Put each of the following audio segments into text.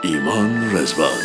ایمان رضوان.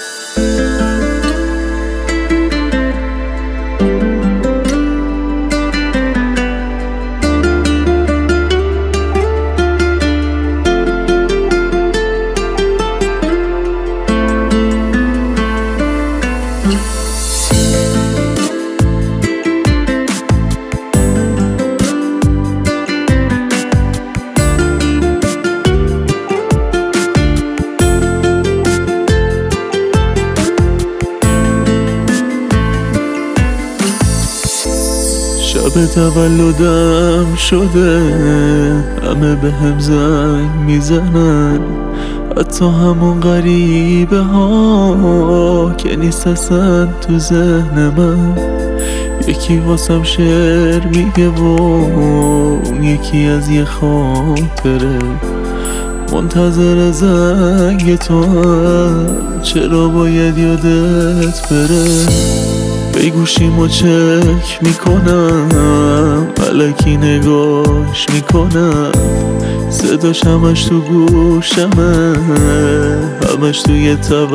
شب تولدم شده، همه به هم زنگ میزنن، حتی همون غریبه ها که نیست اصلا تو ذهن من. یکی واسم شعر میگه و اون یکی از یه خاطره، منتظر زنگ تو هم چرا باید یادت بره. به گوشیمو چک میکنم، الکی نگاش میکنم، صداش همش تو گوشمه، همش توی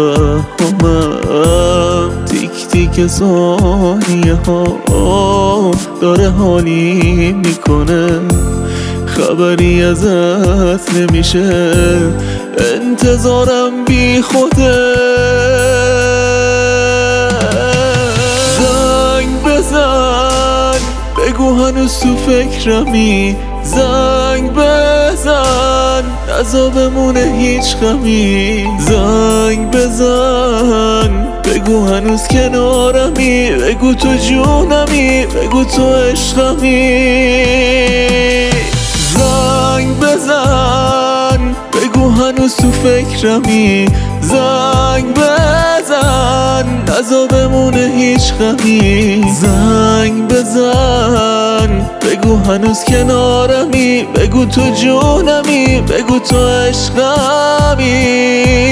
توهمم. تیک تیک ثانیه ها داره حالی میکنه، خبری ازت نمیشه، انتظارم بی خوده. بگو هنوز تو فکرمی، زنگ بزن نزا بمونه هیچ غمی. زنگ بزن بگو هنوز کنارمی، بگو تو جونمی، بگو تو عشقمی. زنگ بزن بگو هنوز تو فکرمی، زنگ بزن نزا بمونه هیچ غمی. زنگ بزن بگو هنوز کنارمی، بگو تو جونمی، بگو تو عشقمی.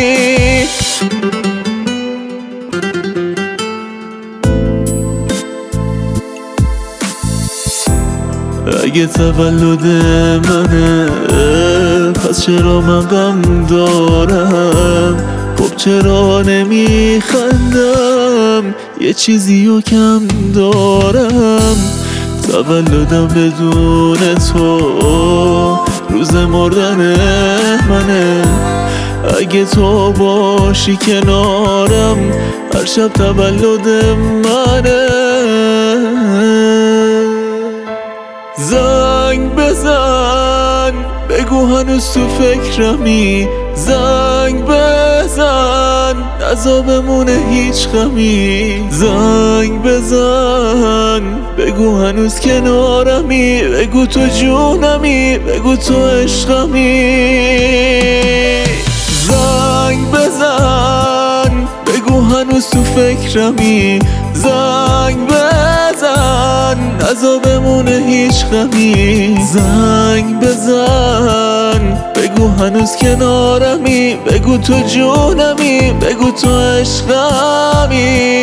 اگه تولد منه پس چرا من غم دارم؟ خب چرا نمیخندم؟ یه چیزیو کم دارم. تولدم بدون تو روز مردن منه، اگه تو باشی کنارم هر شب تولد منه. زنگ بزن بگو هنوز تو فکرمی، زنگ بزن نزا بمونه هیچ غمی. زنگ بزن بگو هنوز کنارمی، بگو تو جونمی، بگو تو عشقمی. زنگ بزن بگو هنوز تو فکرمی، زنگ بزن نزا بمونه هیچ غمی. زنگ بزن بگو هنوز کنارمی، بگو تو جونمی، بگو تو عشقمی.